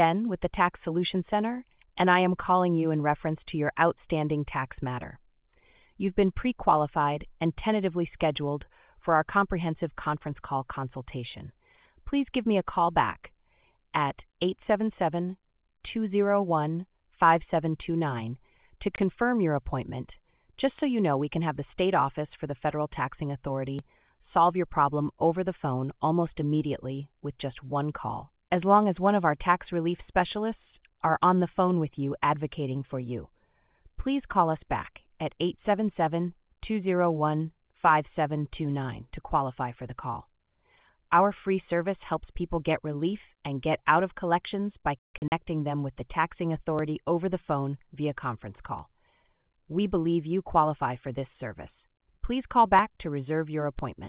Ben with the Tax Solution Center, and I am calling you in reference to your outstanding tax matter. You've been pre-qualified and tentatively scheduled for our comprehensive conference call consultation. Please give me a call back at 877-201-5729 to confirm your appointment. Just so you know, we can have the state office for the Federal Taxing Authority solve your problem over the phone almost immediately with just one call, as long as one of our tax relief specialists are on the phone with you advocating for you. Please call us back at 877-201-5729 to qualify for the call. Our free service helps people get relief and get out of collections by connecting them with the taxing authority over the phone via conference call. We believe you qualify for this service. Please call back to reserve your appointment.